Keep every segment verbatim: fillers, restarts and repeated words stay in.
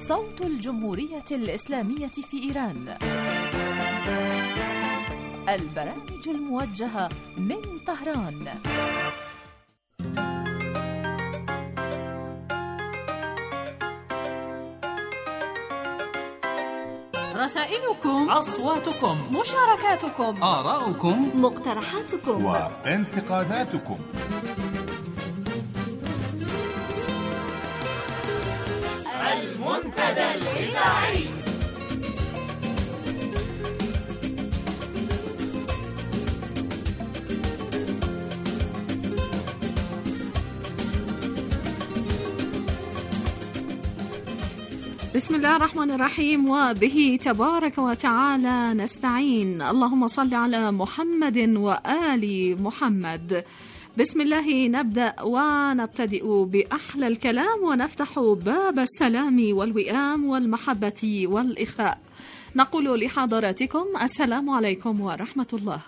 صوت الجمهورية الإسلامية في إيران. البرامج الموجهة من طهران. رسائلكم، أصواتكم، مشاركاتكم، آراؤكم، مقترحاتكم وانتقاداتكم. المنتدى الإذاعي. بسم الله الرحمن الرحيم، وبه تبارك وتعالى نستعين. اللهم صل على محمد وآل محمد. بسم الله نبدأ ونبتدئ بأحلى الكلام، ونفتح باب السلام والوئام والمحبة والإخاء. نقول لحضراتكم السلام عليكم ورحمة الله.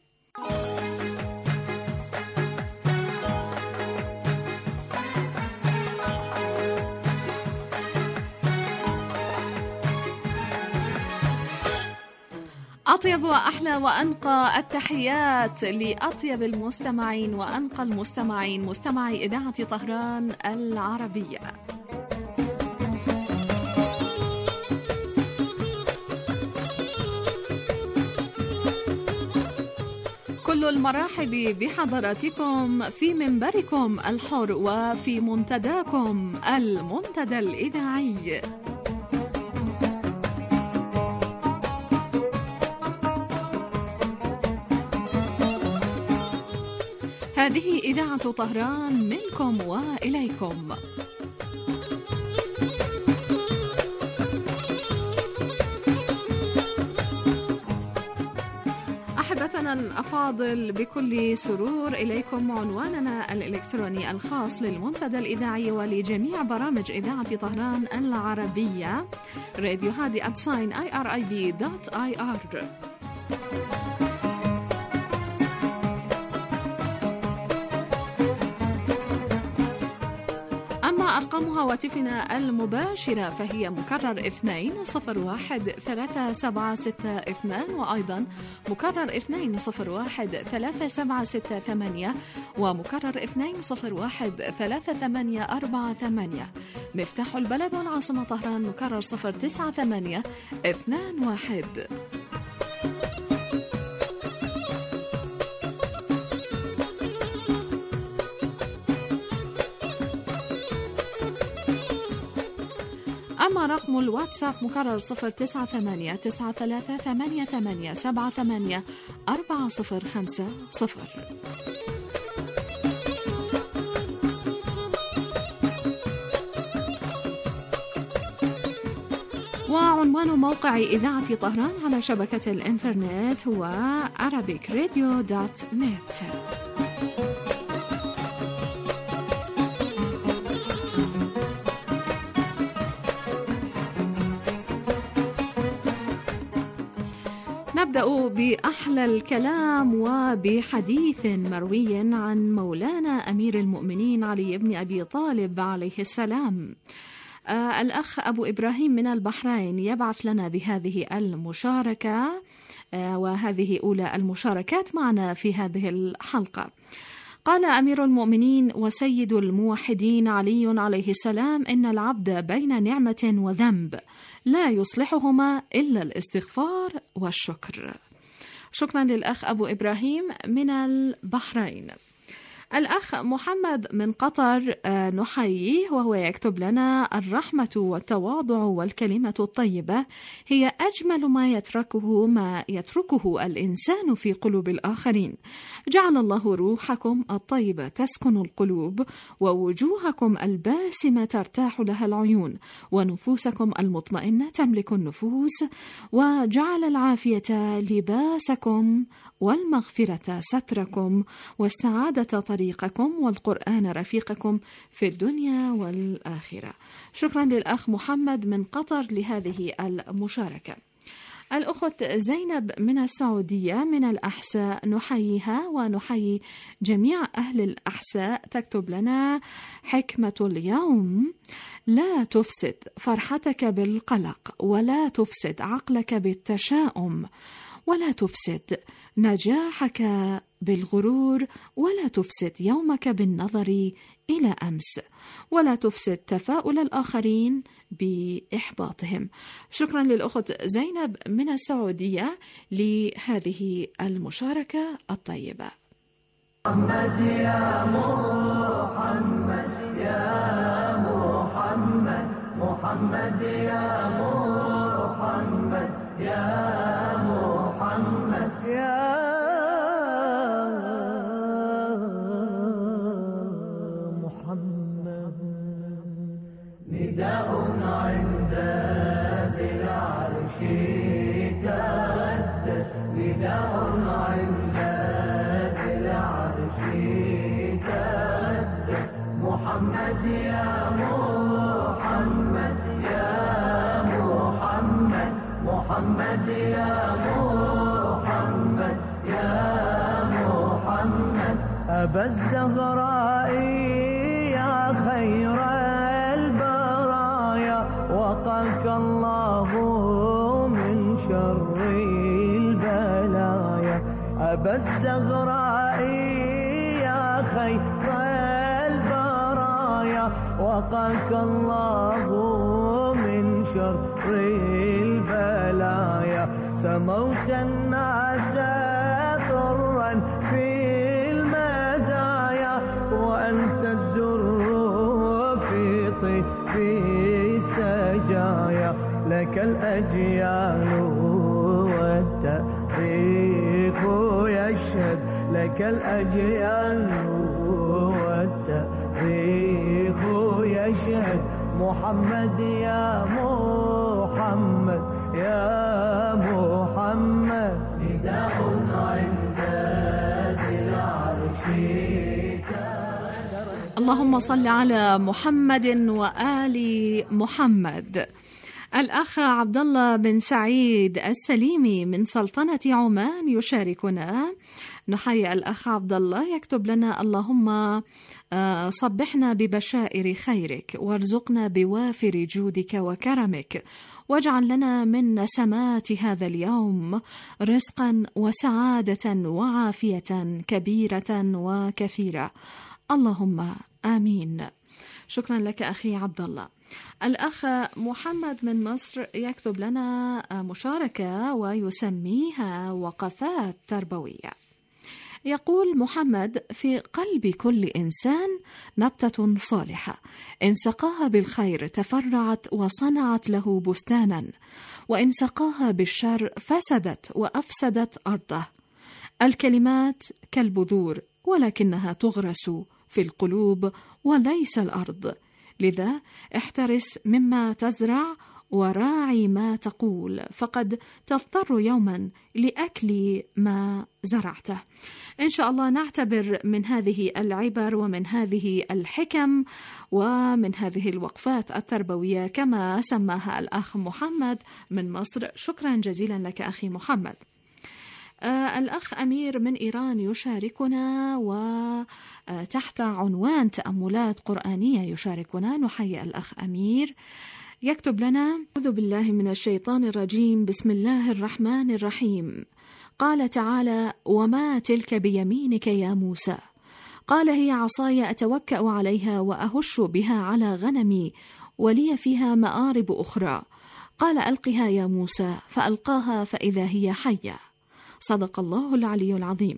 أطيب وأحلى وأنقى التحيات لأطيب المستمعين وأنقى المستمعين، مستمعي إذاعة طهران العربية. كل المرحب بحضراتكم في منبركم الحر وفي منتداكم المنتدى الإذاعي. هذه إذاعة طهران منكم وإليكم. أحبتنا الأفاضل، بكل سرور إليكم عنواننا الإلكتروني الخاص للمنتدى الإذاعي ولجميع برامج إذاعة طهران العربية، راديو هادي آت ساين آي آر آي بي دوت آي آر. أرقام هواتفنا المباشرة فهي مكرر اثنين صفر واحد ثلاثة سبعة ستة اثنان، وأيضا مكرر اثنين صفر واحد ثلاثة سبعة ستة ثمانية، ومكرر اثنين صفر واحد ثلاثة ثمانية أربعة ثمانية. مفتاح البلد والعاصمة طهران مكرر صفر تسعة ثمانية اثنان واحد. أما رقم الواتساب مكرر صفر تسعة ثمانية تسعة ثلاثة ثمانية ثمانية سبعة ثمانية أربعة صفر خمسة صفر. وعنوان موقع إذاعة طهران على شبكة الإنترنت هو arabic radio dot net. نبدأ بأحلى الكلام وبحديث مروي عن مولانا أمير المؤمنين علي بن أبي طالب عليه السلام. آه الأخ أبو إبراهيم من البحرين يبعث لنا بهذه المشاركة، آه وهذه أولى المشاركات معنا في هذه الحلقة. قال أمير المؤمنين وسيد الموحدين علي عليه السلام: إن العبد بين نعمة وذنب لا يصلحهما إلا الاستغفار والشكر. شكرا للأخ أبو إبراهيم من البحرين. الأخ محمد من قطر نحييه وهو يكتب لنا: الرحمة والتواضع والكلمة الطيبة هي أجمل ما يتركه ما يتركه الإنسان في قلوب الآخرين. جعل الله روحكم الطيبة تسكن القلوب، ووجوهكم الباسمة ترتاح لها العيون، ونفوسكم المطمئنة تملك النفوس، وجعل العافية لباسكم، والمغفرة ستركم، والسعادة طريقكم، والقرآن رفيقكم في الدنيا والآخرة. شكرا للأخ محمد من قطر لهذه المشاركة. الأخت زينب من السعودية من الأحساء نحييها ونحيي جميع أهل الأحساء. تكتب لنا حكمة اليوم: لا تفسد فرحتك بالقلق، ولا تفسد عقلك بالتشاؤم، ولا تفسد نجاحك بالغرور، ولا تفسد يومك بالنظر إلى أمس، ولا تفسد تفاؤل الآخرين بإحباطهم. شكرا للأخت زينب من السعودية لهذه المشاركة الطيبة. محمد يا محمد يا محمد، محمد يا محمد يا محمد يا محمد، نداء عند ذي العرش تردد، نداء عند ذي العرش تردد، محمد يا محمد يا محمد، محمد يا محمد يا محمد، أبا الزهراء يا خير البرايا، وقاك الله من شر البلايا، أبا الزهراء يا خير البرايا، وقاك الله من شر البلايا، سموت الناس طرا في المزايا، وأنت الدر في طيف السجايا، لك الأجيال والتاريخ يشهد، لك الأجيال والتاريخ يشهد، محمد يا محمد يا محمد، نداء عند ذي العرش. اللهم صل على محمد وآل محمد. الأخ عبد الله بن سعيد السليمي من سلطنة عمان يشاركنا. نحيي الأخ عبد الله، يكتب لنا: اللهم صبحنا ببشائر خيرك، وارزقنا بوافر جودك وكرمك، واجعل لنا من نسمات هذا اليوم رزقا وسعادة وعافية كبيرة وكثيرة، اللهم آمين. شكرا لك أخي عبد الله. الأخ محمد من مصر يكتب لنا مشاركة ويسميها وقفات تربوية. يقول محمد: في قلب كل إنسان نبتة صالحة، إن سقاها بالخير تفرعت وصنعت له بستانا، وإن سقاها بالشر فسدت وأفسدت أرضه. الكلمات كالبذور، ولكنها تغرس في القلوب وليس الأرض، لذا احترس مما تزرع وراعي ما تقول، فقد تضطر يوما لأكل ما زرعته. إن شاء الله نعتبر من هذه العبر ومن هذه الحكم ومن هذه الوقفات التربوية كما سماها الأخ محمد من مصر. شكرا جزيلا لك أخي محمد. آه الأخ أمير من إيران يشاركنا وتحت عنوان تأملات قرآنية يشاركنا. نحيي الأخ أمير، يكتب لنا: أعوذ بالله من الشيطان الرجيم، بسم الله الرحمن الرحيم. قال تعالى: وما تلك بيمينك يا موسى؟ قال: هي عصاي أتوكأ عليها وأهش بها على غنمي ولي فيها مآرب أخرى. قال: ألقها يا موسى، فألقاها فإذا هي حية. صدق الله العلي العظيم.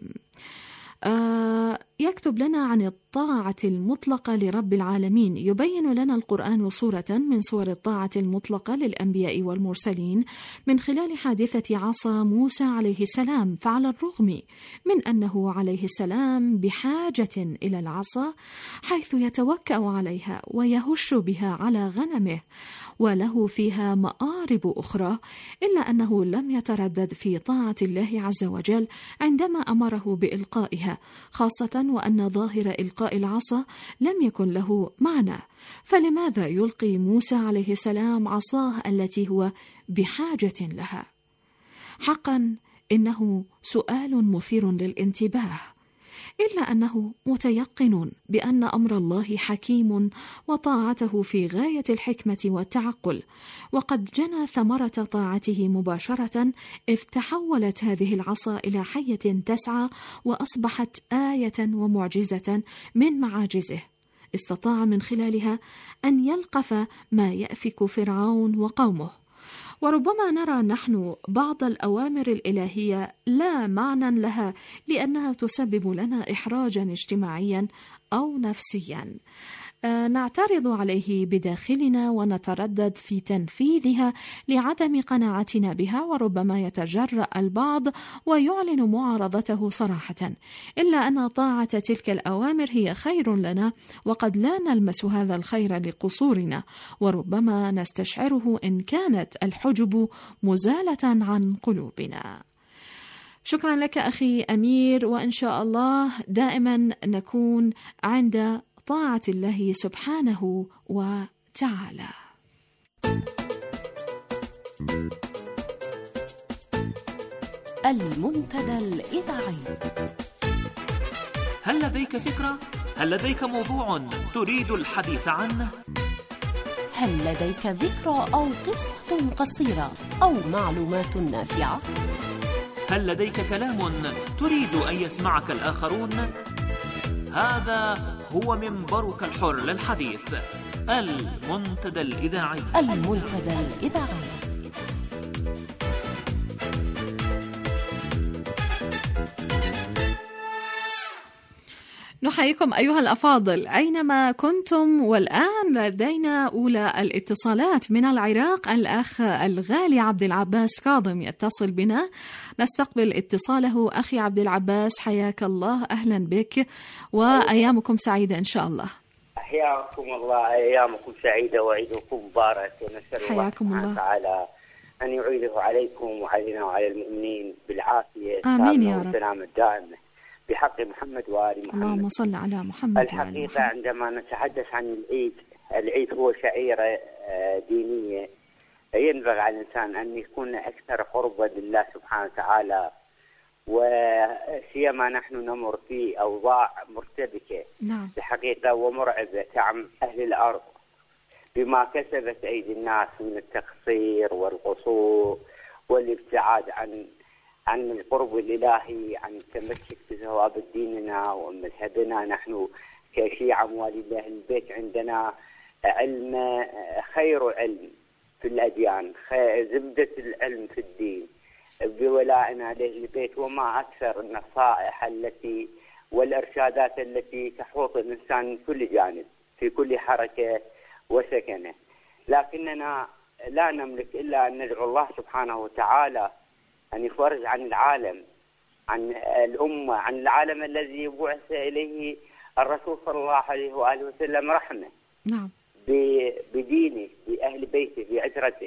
آه يكتب لنا عن الطاعة المطلقة لرب العالمين. يبين لنا القرآن صورة من صور الطاعة المطلقة للأنبياء والمرسلين من خلال حادثة عصا موسى عليه السلام. فعلى الرغم من أنه عليه السلام بحاجة إلى العصا حيث يتوكأ عليها ويهش بها على غنمه وله فيها مآرب أخرى، إلا أنه لم يتردد في طاعة الله عز وجل عندما أمره بإلقائها، خاصة وأن ظاهر إلقاء العصا لم يكن له معنى. فلماذا يلقي موسى عليه السلام عصاه التي هو بحاجة لها؟ حقا إنه سؤال مثير للانتباه، إلا أنه متيقن بأن أمر الله حكيم وطاعته في غاية الحكمة والتعقل، وقد جنى ثمرة طاعته مباشرة إذ تحولت هذه العصا إلى حية تسعى وأصبحت آية ومعجزة من معاجزه، استطاع من خلالها أن يلقف ما يأفك فرعون وقومه. وربما نرى نحن بعض الأوامر الإلهية لا معنى لها لأنها تسبب لنا إحراجا اجتماعيا أو نفسيا، نعترض عليه بداخلنا ونتردد في تنفيذها لعدم قناعتنا بها، وربما يتجرأ البعض ويعلن معارضته صراحة، إلا أن طاعة تلك الأوامر هي خير لنا، وقد لا نلمس هذا الخير لقصورنا، وربما نستشعره إن كانت الحجب مزالة عن قلوبنا. شكرا لك أخي أمير، وإن شاء الله دائما نكون عند طاعة الله سبحانه وتعالى. المنتدى الإذاعي. هل لديك فكرة؟ هل لديك موضوع تريد الحديث عنه؟ هل لديك ذكرى أو قصة قصيرة أو معلومات نافعة؟ هل لديك كلام تريد أن يسمعك الآخرون؟ هذا هو منبرك الحر للحديث، المنتدى الإذاعي. المنتدى الإذاعي. نحييكم أيها الأفاضل أينما كنتم، والآن لدينا أولى الاتصالات من العراق. الأخ الغالي عبد العباس كاظم يتصل بنا، نستقبل اتصاله. أخي عبد العباس حياك الله، أهلا بك وأيامكم سعيدة إن شاء الله. حياكم الله، أيامكم سعيدة وعيدكم مبارك، ونسأل الله سبحانه وتعالى أن يعيده عليكم وعلينا وعلى المؤمنين بالعافية آمين يا رب، والسلامة الدائمة بحق محمد وآل محمد. اللهم صل على محمد. الحقيقة عندما نتحدث عن العيد، العيد هو شعيرة دينية ينبغي على الإنسان أن يكون أكثر قربا لله سبحانه وتعالى، وسيما نحن نمر في أوضاع مرتبكة نعم الحقيقة ومرعبة تعم أهل الأرض بما كسبت أيدي الناس من التقصير والقصور والابتعاد عن عن القرب الإلهي، عن التمسك بثواب ديننا ومذهبنا. نحن كشيعة موالي الله البيت عندنا علم، خير علم في الأديان، زبدة العلم في الدين بولائنا لأهل البيت، وما أكثر النصائح التي والإرشادات التي تحوط الإنسان من كل جانب في كل حركة وسكنة. لكننا لا نملك إلا أن ندعو الله سبحانه وتعالى أن يفرج عن العالم، عن الأمة، عن العالم الذي بعث إليه الرسول صلى الله عليه وآله وسلم رحمة نعم بدينه، بأهل بيته، بعترته،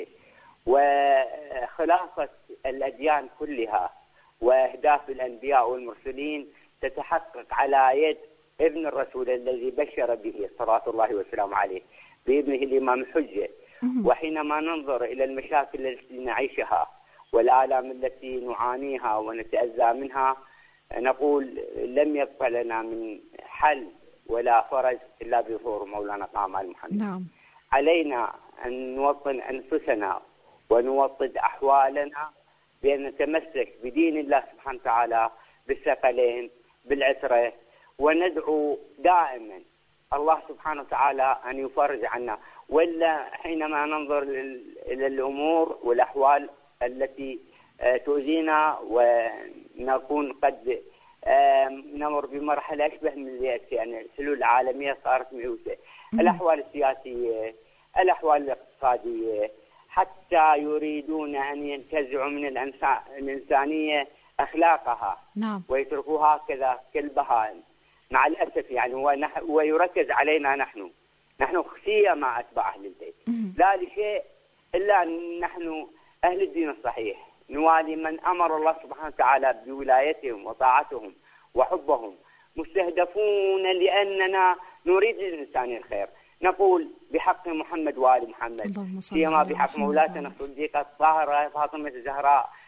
وخلاصة الأديان كلها وأهداف الأنبياء والمرسلين تتحقق على يد ابن الرسول الذي بشر به صلى الله وسلم عليه بابنه الإمام الحجة. وحينما ننظر إلى المشاكل التي نعيشها والآلام التي نعانيها ونتأذى منها، نقول لم يبقى لنا من حل ولا فرج إلا بظهور مولانا طه محمد. نعم. علينا أن نوطن أنفسنا ونوطد أحوالنا بأن نتمسك بدين الله سبحانه وتعالى بالثقلين بالعترة، وندعو دائما الله سبحانه وتعالى أن يفرج عنا. ولا حينما ننظر إلى الأمور والأحوال التي تؤذينا ونكون قد نمر بمرحلة أشبه من اليأس، يعني الحلول العالمية صارت ميؤوسة، الأحوال السياسية، الأحوال الاقتصادية، حتى يريدون أن ينتزعوا من الإنسانية أخلاقها نعم. ويتركوها هكذا كالبهائم مع الأسف. يعني ويركز علينا نحن نحن خشية مع أتباع أهل البيت، لا لشيء إلا أن نحن أهل الدين الصحيح نوالي من أمر الله سبحانه وتعالى بولايتهم وطاعتهم وحبهم، مستهدفون لأننا نريد للإنسان الخير. نقول بحق محمد وآل محمد، سيما بحق مولاتنا الصديقة الطاهرة فاطمة الزهراء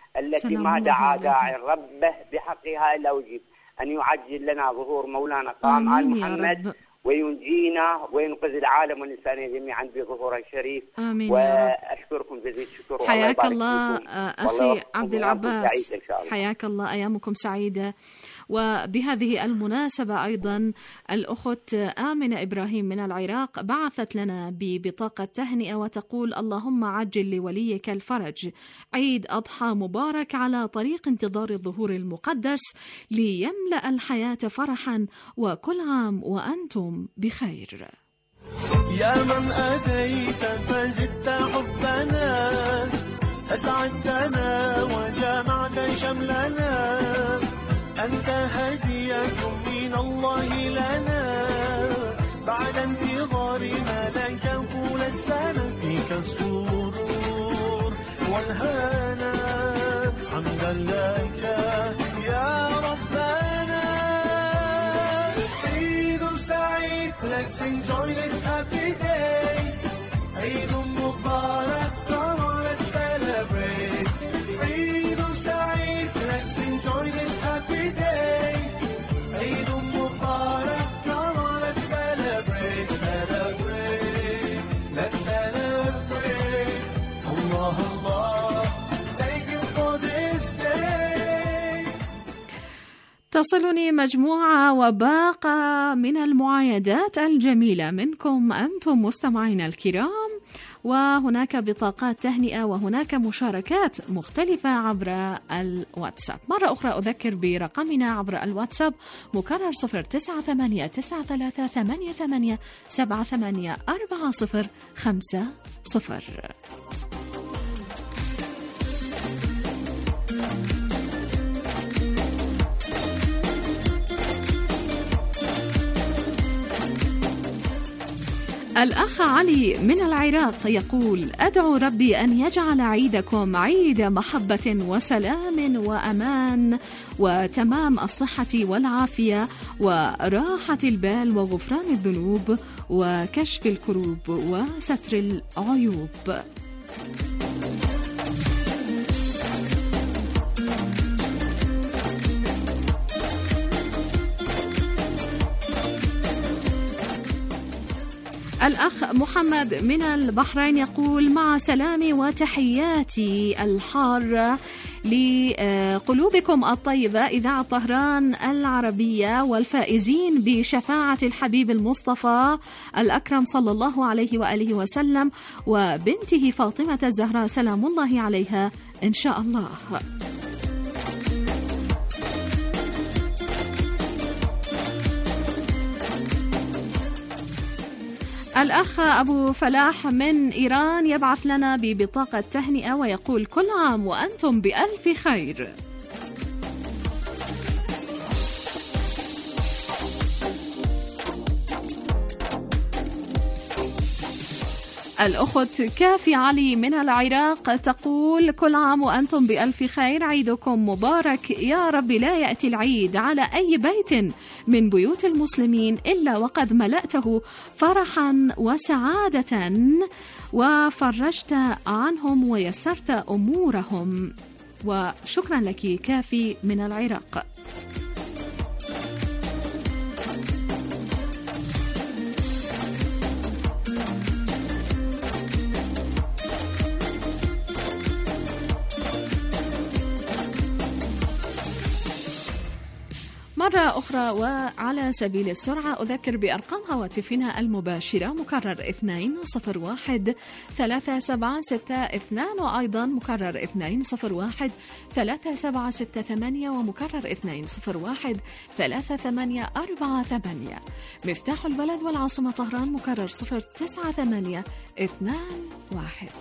التي ما دعا داعي ربه بحقها إلا أجيب، أن يعجل لنا ظهور مولانا قام آل محمد وينجينا وينقذ العالم والإنسان جميعا بظهوره الشريف. آمين. وأشكركم جزيل الشكر. حياك الله أخي عبد العباس، حياك الله، أيامكم سعيدة. وبهذه المناسبة أيضا الأخت آمنة إبراهيم من العراق بعثت لنا ببطاقة تهنئة وتقول: اللهم عجل لوليك الفرج، عيد أضحى مبارك على طريق انتظار الظهور المقدس ليملأ الحياة فرحا، وكل عام وأنتم بخير. يا من أتيت فزدت حبنا، أسعدتنا وجمعت شملنا، أنت هدية من الله لنا، بعد انتظارنا لك طول السنة، فيك السرور والهنا، حمدا لك يا ربنا. عيد سعيد، let's enjoy this happy day. عيد مبارك، come on let's celebrate. عيد سعيد، let's enjoy this happy day. عيد مبارك، come on let's celebrate, celebrate, let's celebrate. Allah Allah, thank you for this day. تصلني مجموعة وباقة من المعايدات الجميلة منكم أنتم مستمعين الكرام، وهناك بطاقات تهنئة وهناك مشاركات مختلفة عبر الواتساب. مرة أخرى أذكر برقمنا عبر الواتساب مكرر صفر تسعة ثمانية تسعة ثلاثة ثمانية ثمانية سبعة ثمانية أربعة صفر خمسة صفر. الأخ علي من العراق يقول: أدعو ربي أن يجعل عيدكم عيد محبة وسلام وأمان وتمام الصحة والعافية وراحة البال وغفران الذنوب وكشف الكروب وستر العيوب. الأخ محمد من البحرين يقول: مع سلامي وتحياتي الحارة لقلوبكم الطيبة إذاعة طهران العربية والفائزين بشفاعة الحبيب المصطفى الأكرم صلى الله عليه وآله وسلم وبنته فاطمة الزهراء سلام الله عليها إن شاء الله. الأخ أبو فلاح من إيران يبعث لنا ببطاقة تهنئة ويقول: كل عام وأنتم بألف خير. الأخت كافي علي من العراق تقول: كل عام وأنتم بألف خير، عيدكم مبارك، يا رب لا يأتي العيد على أي بيت من بيوت المسلمين إلا وقد ملأته فرحا وسعادة وفرجت عنهم ويسرت أمورهم. وشكرا لك كافي من العراق. مرة أخرى وعلى سبيل السرعة أذكر بأرقام هواتفنا المباشرة مكرر اثنين صفر واحد ثلاثة سبعة ستة اثنان وأيضا مكرر اثنين صفر واحد ثلاثة سبعة ستة ثمانية ومكرر اثنين صفر واحد ثلاثة ثمانية أربعة ثمانية. مفتاح البلد والعاصمة طهران مكرر صفر تسعة ثمانية اثنان واحد.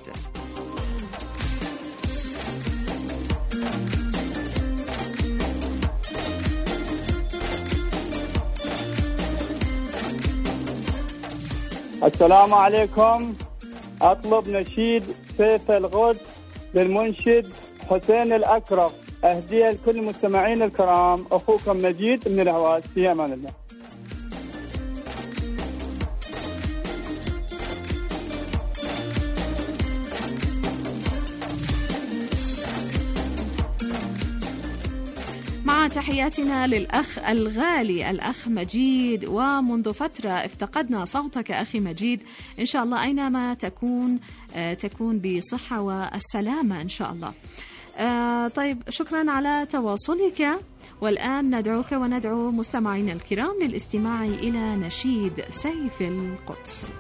السلام عليكم. أطلب نشيد سيف الغد للمنشد حسين الأكرم، أهدية لكل المستمعين الكرام. أخوكم مجيد من الهواس، في أمان الله. وتحياتنا للأخ الغالي الأخ مجيد، ومنذ فترة افتقدنا صوتك أخي مجيد، إن شاء الله أينما تكون تكون بصحة والسلامة إن شاء الله. طيب شكرا على تواصلك، والآن ندعوك وندعو مستمعينا الكرام للاستماع إلى نشيد سيف القدس.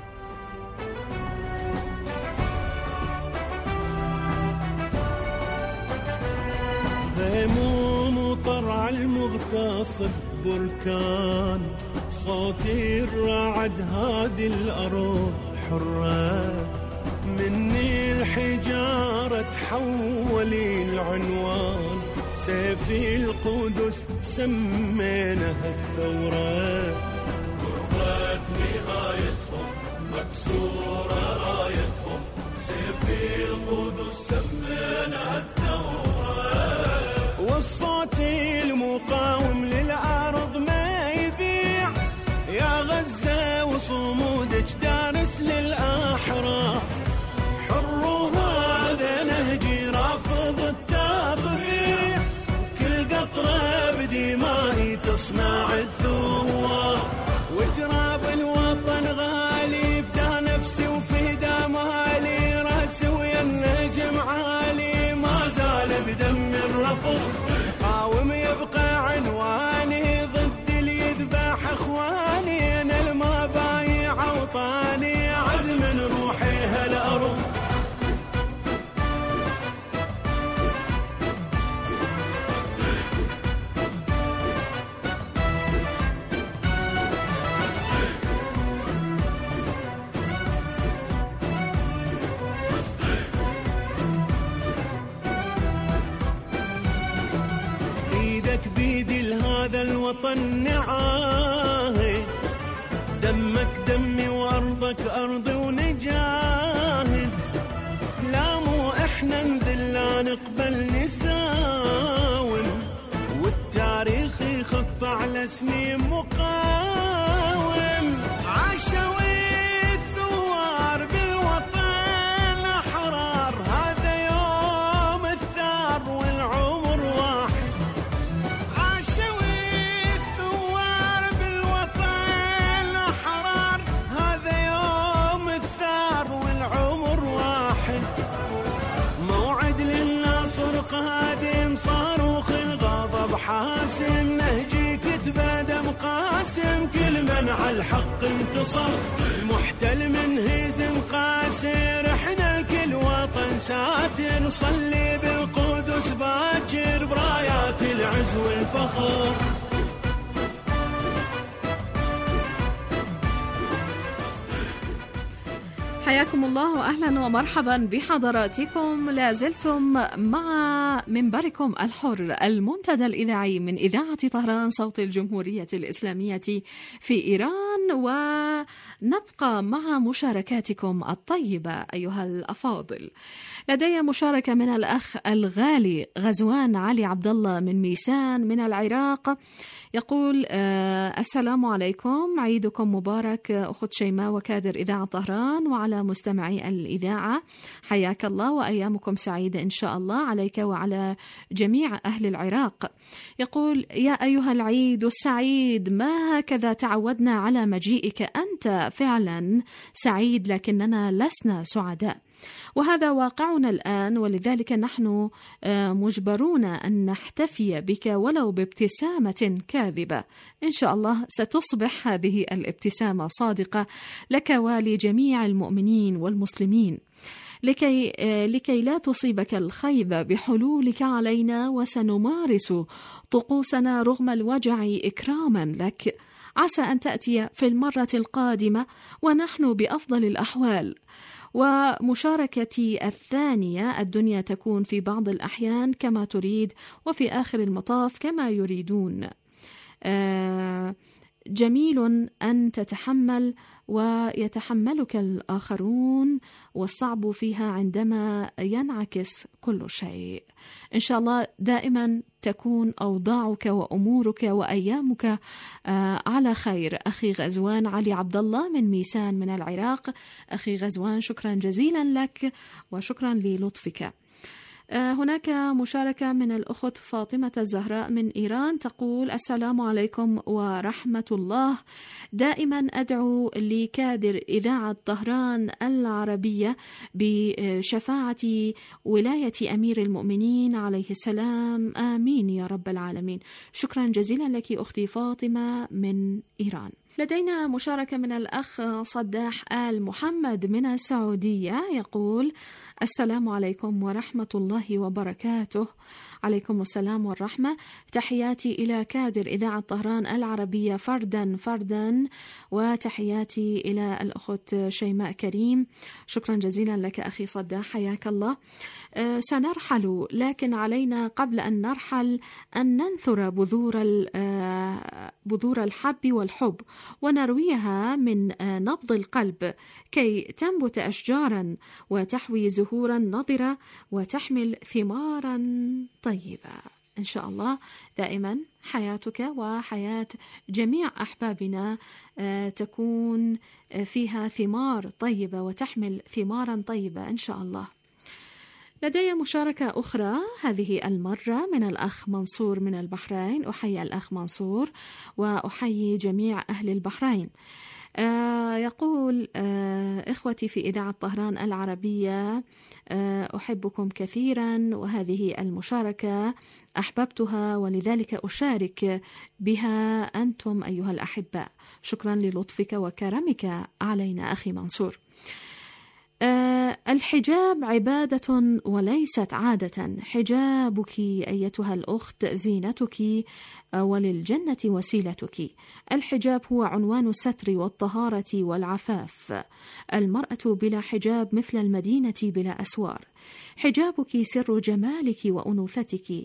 هموم وطرع المغتصب بركان، صوتي الرعد هذه الأرض حرة، مني الحجارة تحولي العنوان، سيف القدس سمينها الثورة. قربت نهايتهم مكسورة رايتهم، سيف القدس سمينها الثورة. والصوت المقاوم للأرض ما يبيع، يا غزة وصمودك دارس للأحرار، حر هذا نهجي رافض التطبيع، كل قطرة بدمائي تصنع الثوار، وتراب الوطن غالي فدا نفسي وفدا مالي، راسي ويا النجم عالي ما زال بدم الرفض، قاوم يبقى عنواني ضد اللي يذبح اخواني، انا الما بايع اوطاني عزم روحي هالارض. ايدك بيدي لهذا الوطن نعاهد، دمك دمي وارضك ارضي ونجاهد، لا مو احنا نذل لا نقبل نساوم، والتاريخ يخط على اسمي مقاوم، عاشوا الثوار بالوطن احرار، هذا يوم الثار والعمر واحد، عاشوا الثوار بالوطن احرار، هذا يوم الثار والعمر واحد، موعد للناصر قادم صاروخ الغضب حاسم، نهجي كتبه دم قاسم، كل من على الحق انتصر، المحتل منهزم خاسر، احنا الكل وطن ساتر، نصلي بالقدس باكر برايات العز والفخر. حياكم الله وأهلا ومرحبا بحضراتكم، لازلتم مع منبركم الحر المنتدى الإذاعي من إذاعة طهران صوت الجمهورية الإسلامية في إيران، ونبقى مع مشاركاتكم الطيبة أيها الأفاضل. لدي مشاركة من الأخ الغالي غزوان علي عبد الله من ميسان من العراق، يقول آه السلام عليكم، عيدكم مبارك أخت شيماء وكادر إذاعة طهران وعلى مستمعي الإذاعة، حياك الله وأيامكم سعيدة إن شاء الله عليك وعلى جميع أهل العراق. يقول يا أيها العيد السعيد، ما هكذا تعودنا على مجيئك، أنت فعلا سعيد لكننا لسنا سعداء، وهذا واقعنا الآن، ولذلك نحن مجبرون أن نحتفي بك ولو بابتسامة كاذبة، إن شاء الله ستصبح هذه الابتسامة صادقة لك ولجميع المؤمنين والمسلمين، لكي, لكي لا تصيبك الخيبة بحلولك علينا، وسنمارس طقوسنا رغم الوجع إكراما لك، عسى أن تأتي في المرة القادمة ونحن بأفضل الأحوال. ومشاركتي الثانية، الدنيا تكون في بعض الأحيان كما تريد وفي آخر المطاف كما يريدون، آه جميل أن تتحمل ويتحملك الآخرون، والصعب فيها عندما ينعكس كل شيء. إن شاء الله دائما تكون أوضاعك وأمورك وأيامك على خير. أخي غزوان علي عبد الله من ميسان من العراق. أخي غزوان، شكرا جزيلا لك وشكرا للطفك. هناك مشاركة من الأخت فاطمة الزهراء من إيران تقول: السلام عليكم ورحمة الله. دائما أدعو لكادر إذاعة طهران العربية بشفاعة ولاية أمير المؤمنين عليه السلام، آمين يا رب العالمين. شكرا جزيلا لك أختي فاطمة من إيران. لدينا مشاركة من الأخ صداح آل محمد من السعودية يقول: السلام عليكم ورحمة الله وبركاته. عليكم السلام والرحمة. تحياتي إلى كادر إذاعة طهران العربية فردا فردا، وتحياتي إلى الأخت شيماء كريم. شكرا جزيلا لك أخي صداح، حياك الله. أه سنرحل، لكن علينا قبل أن نرحل أن ننثر بذور بذور الحب والحب ونرويها من نبض القلب كي تنبت أشجارا وتحوي زهورا نضرة وتحمل ثمارا طيبة. إن شاء الله دائما حياتك وحياة جميع أحبابنا تكون فيها ثمار طيبة وتحمل ثمارا طيبة إن شاء الله. لدي مشاركة أخرى هذه المرة من الأخ منصور من البحرين. أحيي الأخ منصور وأحيي جميع أهل البحرين. آه يقول آه إخوتي في إذاعة طهران العربية، آه أحبكم كثيرا، وهذه المشاركة أحببتها ولذلك أشارك بها أنتم أيها الأحباء. شكرا للطفك وكرمك علينا أخي منصور. أه الحجاب عبادة وليست عادة. حجابك أيتها الأخت زينتك وللجنة وسيلتك. الحجاب هو عنوان الستر والطهارة والعفاف. المرأة بلا حجاب مثل المدينة بلا أسوار. حجابك سر جمالك وأنوثتك.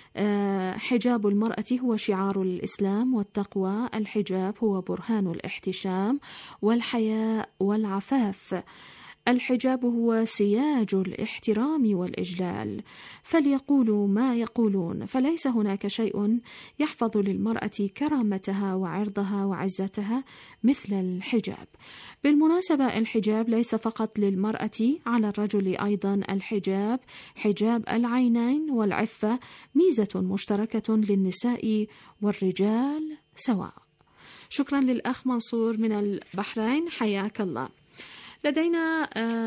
أه حجاب المرأة هو شعار الإسلام والتقوى. الحجاب هو برهان الاحتشام والحياء والعفاف. الحجاب هو سياج الاحترام والإجلال. فليقولوا ما يقولون، فليس هناك شيء يحفظ للمرأة كرامتها وعرضها وعزتها مثل الحجاب. بالمناسبة الحجاب ليس فقط للمرأة، على الرجل أيضا الحجاب، حجاب العينين والعفة، ميزة مشتركة للنساء والرجال سواء. شكرا للأخ منصور من البحرين، حياك الله. لدينا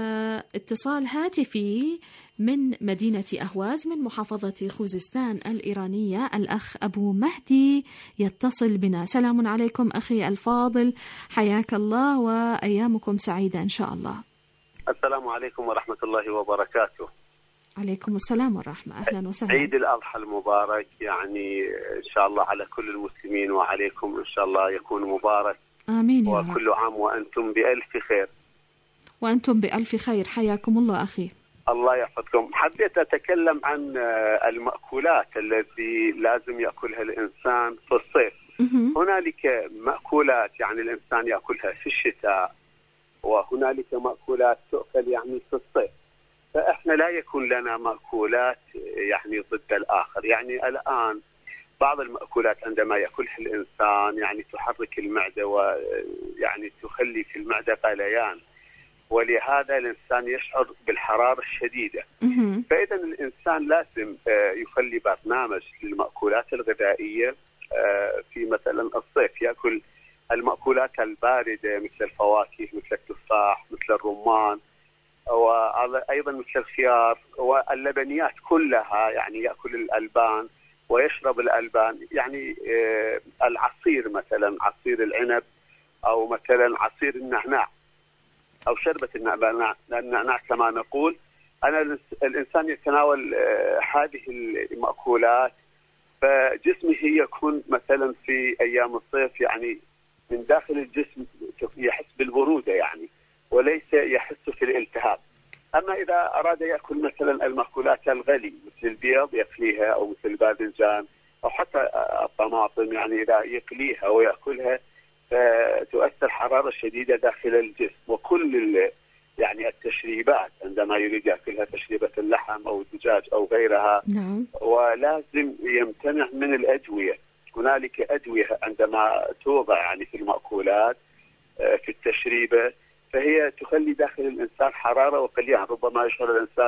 اتصال هاتفي من مدينة أهواز من محافظة خوزستان الإيرانية. الأخ أبو مهدي يتصل بنا. سلام عليكم أخي الفاضل، حياك الله وأيامكم سعيدة إن شاء الله. السلام عليكم ورحمة الله وبركاته. عليكم السلام والرحمة، أهلا وسهلا. عيد الأضحى المبارك، يعني إن شاء الله على كل المسلمين وعليكم إن شاء الله يكون مبارك. آمين يا رب. وكل عام وأنتم بألف خير. وأنتم بألف خير، حياكم الله أخي. الله يحفظكم. حبيت أتكلم عن المأكولات التي لازم يأكلها الإنسان في الصيف. هنالك مأكولات يعني الإنسان يأكلها في الشتاء، وهنالك مأكولات تؤكل يعني في الصيف. فإحنا لا يكون لنا مأكولات يعني ضد الآخر. يعني الآن بعض المأكولات عندما يأكلها الإنسان يعني تحرك المعدة ويعني تخلي في المعدة غليان، ولهذا الإنسان يشعر بالحرارة الشديدة. فإذا الإنسان لازم يخلي برنامج للمأكولات الغذائية في مثلا الصيف، يأكل المأكولات الباردة مثل الفواكه مثل التفاح مثل الرمان، وأيضا مثل الخيار واللبنيات كلها، يعني يأكل الألبان ويشرب الألبان. يعني العصير مثلا عصير العنب أو مثلا عصير النعناع أو شربة النعناع كما نقول. أنا الإنسان يتناول هذه المأكولات فجسمه يكون مثلا في أيام الصيف يعني من داخل الجسم يحس بالبرودة يعني، وليس يحس في الالتهاب. أما إذا أراد يأكل مثلا المأكولات الغلي مثل البيض يقليها أو مثل الباذنجان أو حتى الطماطم، يعني إذا يقليها ويأكلها فتؤثر حرارة شديدة داخل الجسم. وكل يعني التشريبات عندما يريد يأكلها، تشريبة اللحم أو الدجاج أو غيرها. نعم. ولازم يمتنع من الأدوية. هنالك أدوية عندما توضع يعني في المأكولات في التشريبة فهي تخلي داخل الإنسان حرارة وقليلا، ربما يشعر الإنسان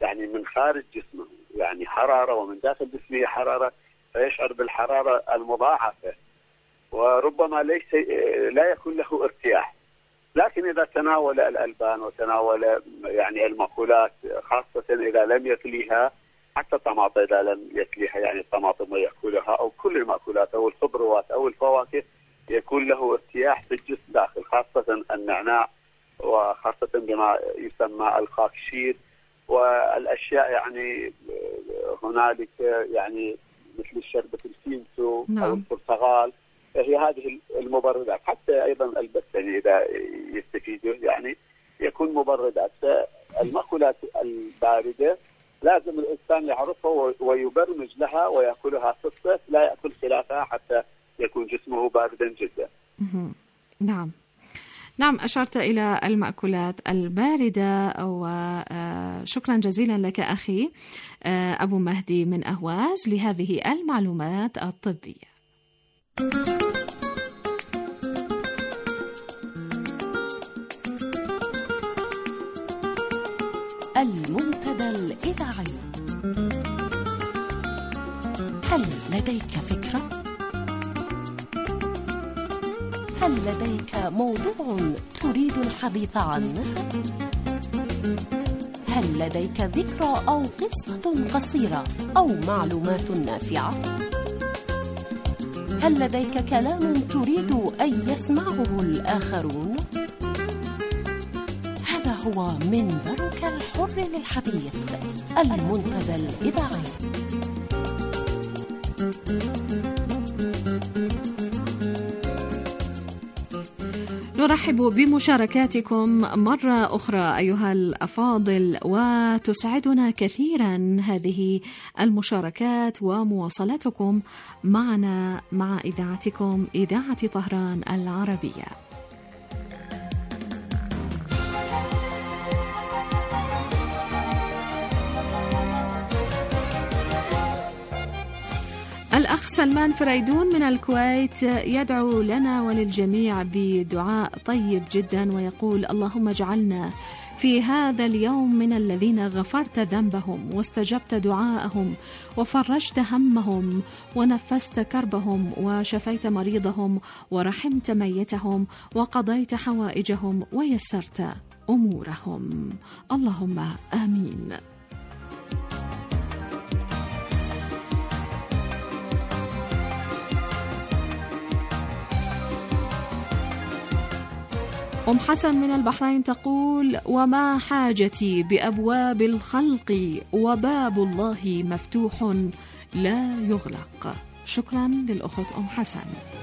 يعني من خارج جسمه يعني حرارة، ومن داخل جسمه حرارة، فيشعر بالحرارة المضاعفة، وربما ليس لا يكون له ارتياح. لكن إذا تناول الألبان وتناول يعني المأكولات، خاصة إذا لم يكليها، حتى الطماطم إذا لم يكليها، يعني الطماطم ويأكلها أو كل المأكولات أو الخضروات أو الفواكه، يكون له ارتياح في الجسم داخل، خاصة النعناع، وخاصة بما يسمى الخاكشير والأشياء يعني هنالك يعني مثل شربة الفينتو نعم. أو البرتقال، هي هذه المبردات. حتى أيضا البستني إذا يستفيده يعني يكون مبردات. فالمأكولات الباردة لازم الإنسان يعرفها ويبرمج لها ويأكلها في الصيف، لا يأكل خلافها حتى يكون جسمه باردا جدا. نعم نعم، أشرت إلى المأكولات الباردة، وشكرا جزيلا لك أخي أبو مهدي من أهواز لهذه المعلومات الطبية. المنتدى الإذاعي. هل لديك فكرة؟ هل لديك موضوع تريد الحديث عنه؟ هل لديك ذكرى أو قصة قصيرة أو معلومات نافعة؟ هل لديك كلام تريد أن يسمعه الآخرون؟ هذا هو منبرك الحر للحديث، المنتدى الإذاعي. نرحب بمشاركاتكم مرة أخرى أيها الأفاضل، وتسعدنا كثيرا هذه المشاركات ومواصلتكم معنا مع إذاعتكم إذاعة طهران العربية. الأخ سلمان فريدون من الكويت يدعو لنا وللجميع بدعاء طيب جدا، ويقول: اللهم اجعلنا في هذا اليوم من الذين غفرت ذنبهم واستجبت دعاءهم وفرجت همهم ونفست كربهم وشفيت مريضهم ورحمت ميتهم وقضيت حوائجهم ويسرت أمورهم. اللهم آمين. أم حسن من البحرين تقول: وما حاجتي بأبواب الخلق وباب الله مفتوح لا يغلق. شكرا للأخت أم حسن.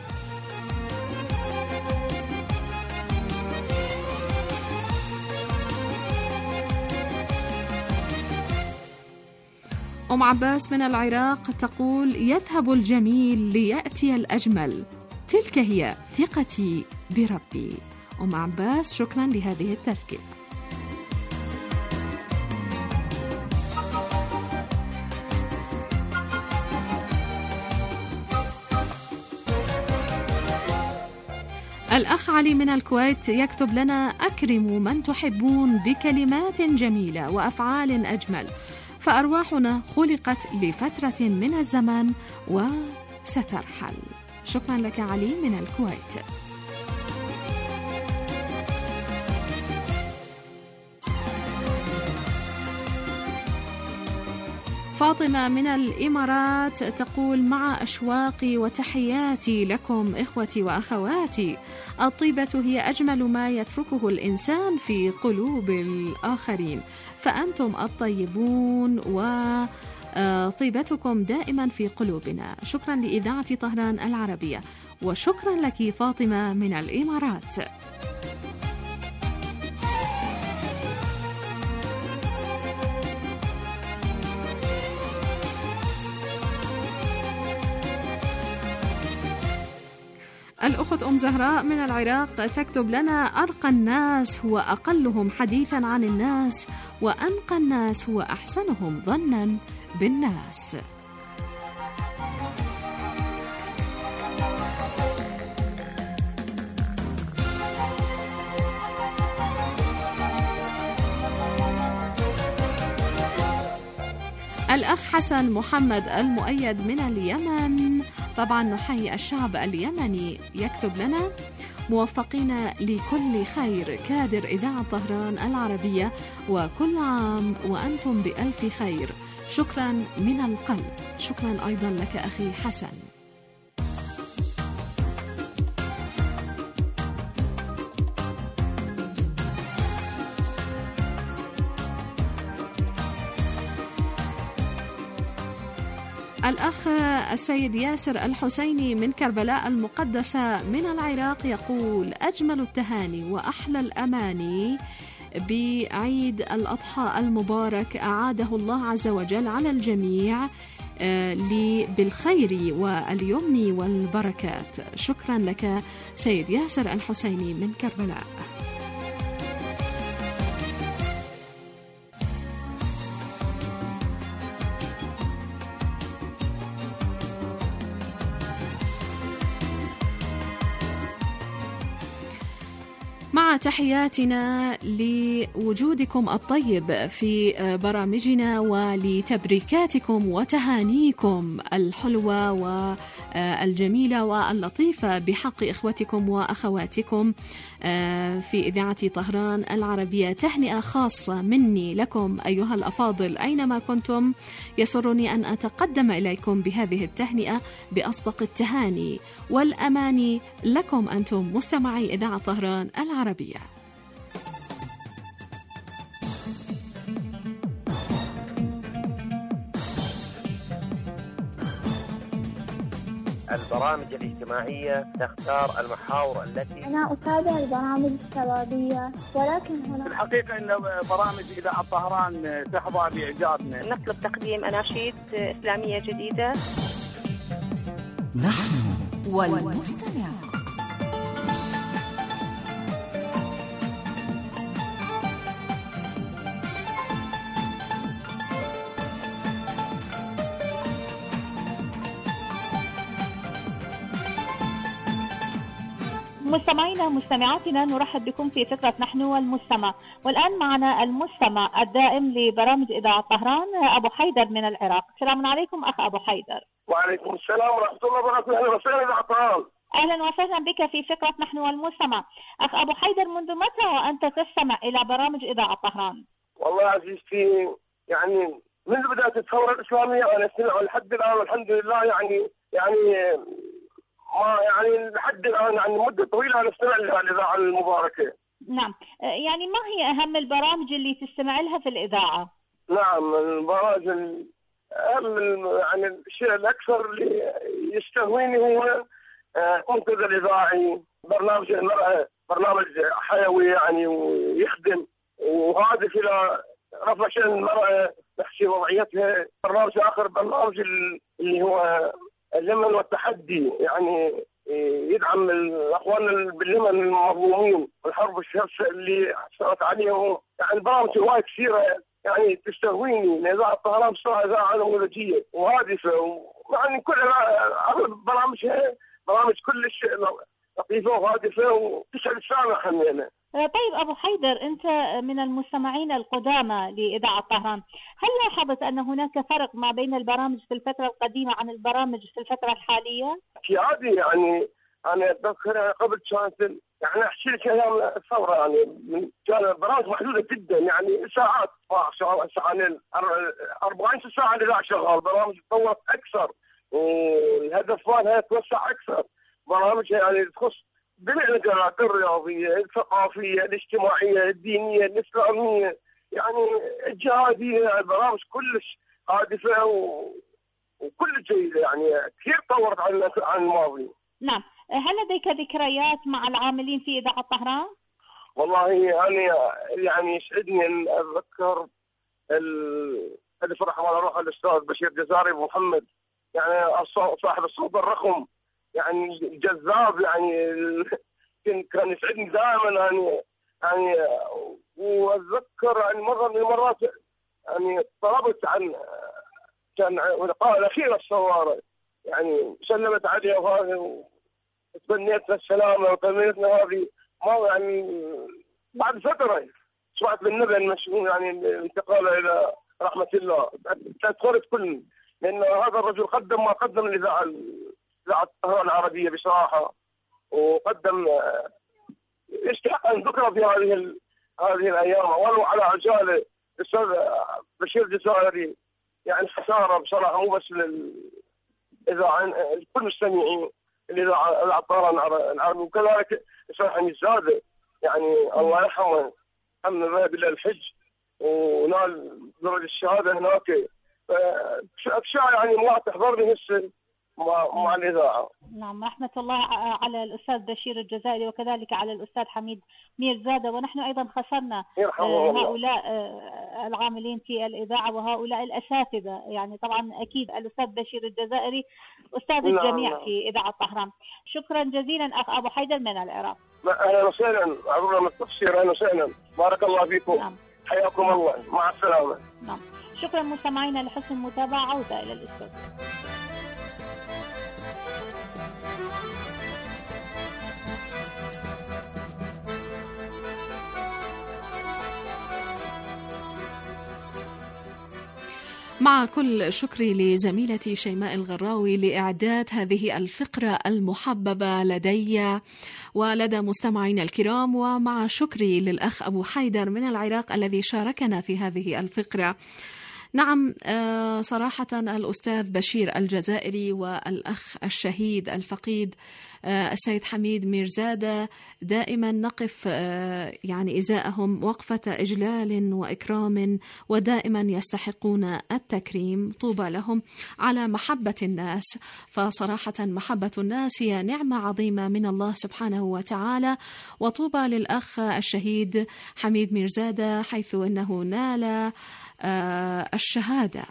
أم عباس من العراق تقول: يذهب الجميل ليأتي الأجمل، تلك هي ثقتي بربي. أم عباس شكرا لهذه التذكرة. الأخ علي من الكويت يكتب لنا: أكرموا من تحبون بكلمات جميلة وأفعال أجمل، فأرواحنا خلقت لفترة من الزمن وسترحل. شكرا لك علي من الكويت. فاطمة من الإمارات تقول: مع أشواقي وتحياتي لكم إخوتي وأخواتي، الطيبة هي أجمل ما يتركه الإنسان في قلوب الآخرين، فأنتم الطيبون وطيبتكم دائما في قلوبنا. شكرا لإذاعة طهران العربية، وشكرا لك فاطمة من الإمارات. الأخت أم زهراء من العراق تكتب لنا: أرقى الناس هو أقلهم حديثا عن الناس، وأنقى الناس هو أحسنهم ظنا بالناس. الأخ حسن محمد المؤيد من اليمن، طبعا نحيي الشعب اليمني، يكتب لنا: موفقين لكل خير، كادر إذاعة طهران العربية، وكل عام وأنتم بألف خير. شكرا من القلب. شكرا أيضا لك أخي حسن. الأخ السيد ياسر الحسيني من كربلاء المقدسة من العراق يقول: أجمل التهاني وأحلى الأماني بعيد الأضحى المبارك أعاده الله عز وجل على الجميع بالخير واليمن والبركات. شكرا لك سيد ياسر الحسيني من كربلاء. مع تحياتنا لوجودكم الطيب في برامجنا ولتبريكاتكم وتهانيكم الحلوة والجميلة واللطيفة بحق إخوتكم وأخواتكم في إذاعة طهران العربية. تهنئة خاصة مني لكم أيها الأفاضل أينما كنتم. يسرني أن أتقدم إليكم بهذه التهنئة بأصدق التهاني والأماني لكم أنتم مستمعي إذاعة طهران العربية. البرامج الاجتماعية تختار المحاور التي أنا أتابع البرامج الشبابية، ولكن هنا في الحقيقة أن برامج إذاعة طهران تحظى بإعجابنا. نطلب تقديم أناشيد إسلامية جديدة. نحن والمستمع. مستمعينا مستمعاتنا، نرحب بكم في فقرة نحن والمستمع. والآن معنا المستمع الدائم لبرامج إذاعة طهران أبو حيدر من العراق. السلام عليكم أخ أبو حيدر. وعليكم السلام ورحمة الله وبركاته. أهلا وسهلا إذاعة طهران. أهلا وسهلا بك في فقرة نحن والمستمع. أخ أبو حيدر، منذ متى وأنت تستمع إلى برامج إذاعة طهران؟ والله عزيزتي، يعني منذ بداية الثورة الإسلامية وأنا أستمع لحد الآن، والحمد لله. يعني يعني ما يعني لحد الآن يعني مدة طويلة أنا أستمع للإذاعة المباركة. نعم، يعني ما هي أهم البرامج اللي تستمع لها في الإذاعة؟ نعم، البرامج أهم يعني الشيء الأكثر اللي يستهويني هو منتدى الإذاعي، برنامج المرأة، برنامج حيوي يعني ويخدم وهادف إلى رفع شأن المرأة، نحكي وضعيتها. برنامج آخر برنامج اللي هو اليمن والتحدي، يعني يدعم الاخوان باليمن المظلومين والحرب الشرسه اللي صارت عليهم. يعني برامج هواي كثيره يعني تستهويني. اذاعه طهران بصراحه اذاعه نموذجيه وهادفه، يعني كل اغلب برامجها برامج كلش لطيفه وهادفه وتسعد السامع خلينا. طيب أبو حيدر، أنت من المستمعين القدامى لإذاعة طهران، هل لاحظت أن هناك فرق ما بين البرامج في الفترة القديمة عن البرامج في الفترة الحالية؟ في عادي، يعني أنا أتذكر قبل كانت يعني أحكي لك أيام الثورة، يعني كان برامج محدودة جدا، يعني ساعات ساعتين أربعين ساعة الإذاعة شغال. برامج تطورت أكثر والهدف مالها توسع أكثر. برامج يعني تخص جميع المجالات الرياضية، الثقافية، الاجتماعية، الدينية، الإسلامية، يعني الجهادية. البرامج كلش هادفة وكل جيدة، يعني كثير طورت عن عن الماضي. نعم، هل لديك ذكريات مع العاملين في إذاعة طهران؟ والله أنا يعني يسعدني أن أتذكر الألف رحمه الله روح الأستاذ بشير جزاري أبو محمد، يعني صاحب الصوت الرخم، يعني جذاب، يعني كان يسعدني دائما. يعني يعني واتذكر يعني مره من المرات يعني طلبت عن كان لقاء الاخير الصوارى، يعني سلمت علي وهذا وتمنيت السلامه وتمنيتنا هذه ما يعني بعد فتره سمعت بالنبأ المشؤوم يعني الانتقال الى رحمة الله تذكرت كل، لأن هذا الرجل قدم ما قدم الإذاعة إذاعة الطهران العربية بصراحة، وقدم يستحق أن ذكر في هذه هذه الأيام، ولو على عجالة الأستاذ بشير الجزائري. يعني خسارة بصراحة، مو بس للإذاعة، لكل مستمعين الإذاعة الطهران العربي، وكذلك الأستاذ حميد زادة، يعني الله يرحمه، حمل ذهب إلى الحج ونال درجة الشهادة هناك. أشياء يعني ما تحضرني هسه مع, مع الإذاعة. نعم، رحمة الله على الأستاذ بشير الجزائري وكذلك على الأستاذ حميد ميرزادة. ونحن أيضا خسرنا هؤلاء العاملين في الإذاعة وهؤلاء الأساتذة. يعني طبعا أكيد الأستاذ بشير الجزائري أستاذ الجميع نعم. في إذاعة طهران. شكرا جزيلا أخ أبو حيدر من العراق. أهلا وسهلا، عبر من التفسير، أهلا وسهلا، بارك الله فيكم. نعم. حياكم الله، مع السلامة. نعم، شكرا مستمعينا لحسن المتابعة. عودة إلى الاستوديو. مع كل شكري لزميلتي شيماء الغراوي لإعداد هذه الفقرة المحببة لدي ولدى مستمعينا الكرام، ومع شكري للأخ أبو حيدر من العراق الذي شاركنا في هذه الفقرة. نعم، صراحة الأستاذ بشير الجزائري والأخ الشهيد الفقيد السيد حميد ميرزادة دائما نقف يعني إزاءهم وقفة إجلال وإكرام، ودائما يستحقون التكريم. طوبى لهم على محبة الناس، فصراحة محبة الناس هي نعمة عظيمة من الله سبحانه وتعالى. وطوبى للأخ الشهيد حميد ميرزادة حيث أنه نال الشهادة.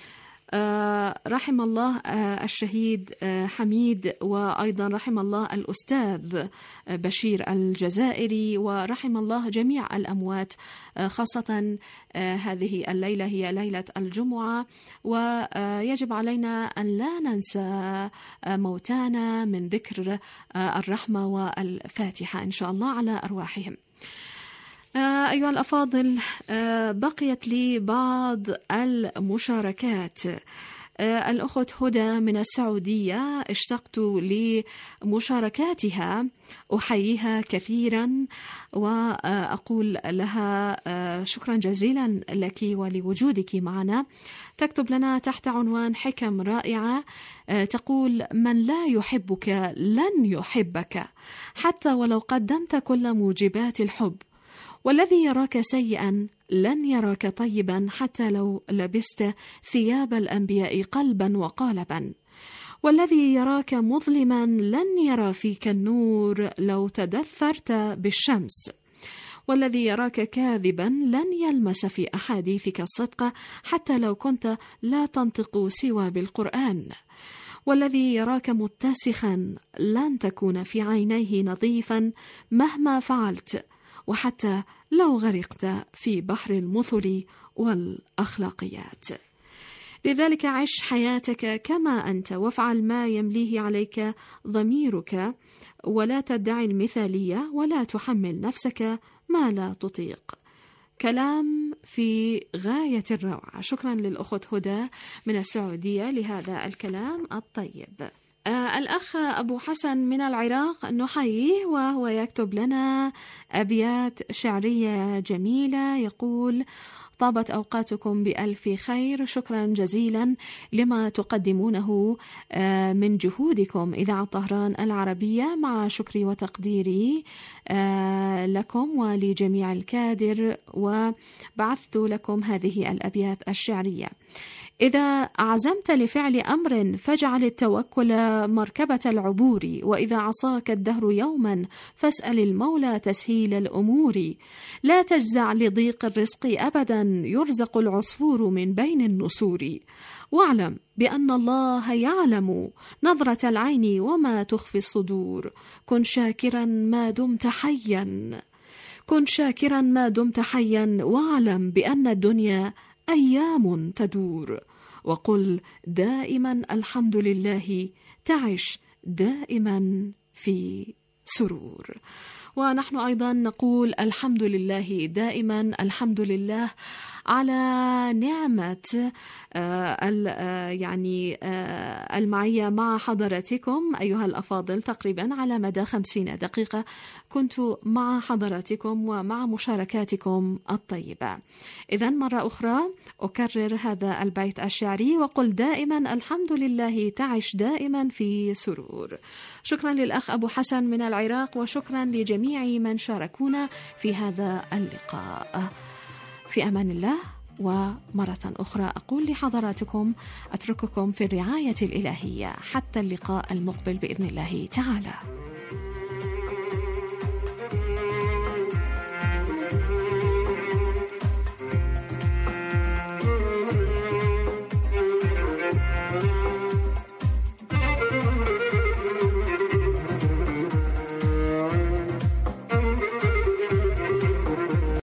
رحم الله الشهيد حميد، وأيضا رحم الله الأستاذ بشير الجزائري، ورحم الله جميع الأموات، خاصة هذه الليلة هي ليلة الجمعة، ويجب علينا أن لا ننسى موتانا من ذكر الرحمة والفاتحة إن شاء الله على أرواحهم. أيها الأفاضل، بقيت لي بعض المشاركات. الأخت هدى من السعودية اشتقت لمشاركاتها، أحييها كثيرا وأقول لها شكرا جزيلا لك ولوجودك معنا. تكتب لنا تحت عنوان حكم رائعة تقول: من لا يحبك لن يحبك حتى ولو قدمت كل موجبات الحب، والذي يراك سيئا لن يراك طيبا حتى لو لبست ثياب الأنبياء قلبا وقالبا، والذي يراك مظلما لن يرى فيك النور لو تدثرت بالشمس، والذي يراك كاذبا لن يلمس في أحاديثك الصدق حتى لو كنت لا تنطق سوى بالقرآن، والذي يراك متسخا لن تكون في عينيه نظيفا مهما فعلت، وحتى لو غرقت في بحر المثل والأخلاقيات. لذلك عش حياتك كما أنت، وافعل ما يمليه عليك ضميرك، ولا تدعي المثالية ولا تحمل نفسك ما لا تطيق. كلام في غاية الروعة. شكرا للأخت هدى من السعودية لهذا الكلام الطيب. آه الأخ أبو حسن من العراق نحييه، وهو يكتب لنا أبيات شعرية جميلة. يقول: طابت أوقاتكم بألف خير، شكرا جزيلا لما تقدمونه من جهودكم إذاعة طهران العربية، مع شكري وتقديري لكم ولجميع الكادر، وبعثت لكم هذه الأبيات الشعرية. إذا عزمت لفعل أمر فاجعل التوكل مركبة العبور، وإذا عصاك الدهر يوما فاسأل المولى تسهيل الأمور. لا تجزع لضيق الرزق أبدا، يرزق العصفور من بين النسور. واعلم بأن الله يعلم نظرة العين وما تخفي الصدور. كن شاكرا ما دمت حيا، كن شاكرا ما دمت حيا، واعلم بأن الدنيا أيام تدور. وقل دائما الحمد لله، تعش دائما في سرور. ونحن أيضا نقول الحمد لله دائما، الحمد لله على نعمة يعني المعية مع حضراتكم أيها الأفاضل. تقريبا على مدى خمسين دقيقة كنت مع حضراتكم ومع مشاركاتكم الطيبة. إذن مرة أخرى أكرر هذا البيت الشعري وقل دائما الحمد لله، تعش دائما في سرور. شكرا للأخ أبو حسن من العراق، وشكرا لجميع من شاركونا في هذا اللقاء. في أمان الله، ومرة أخرى أقول لحضراتكم أترككم في الرعاية الإلهية حتى اللقاء المقبل بإذن الله تعالى.